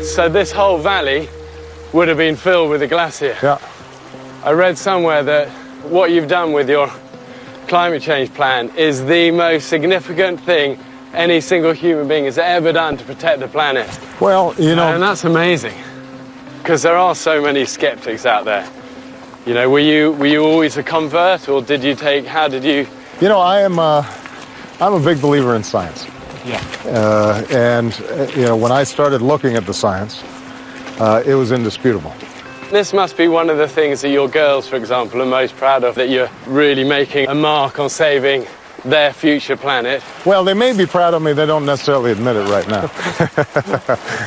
So this whole valley would have been filled with a glacier. Yeah. I read somewhere that what you've done with your climate change plan is the most significant thing any single human being has ever done to protect the planet. Well, you know... And that's amazing, because there are so many skeptics out there. You know, were you always a convert, or did you take, how did you... You know, I'm a big believer in science. Yeah. And, you know, when I started looking at the science, it was indisputable. This must be one of the things that your girls, for example, are most proud of, that you're really making a mark on saving their future planet. Well, they may be proud of me, they don't necessarily admit it right now.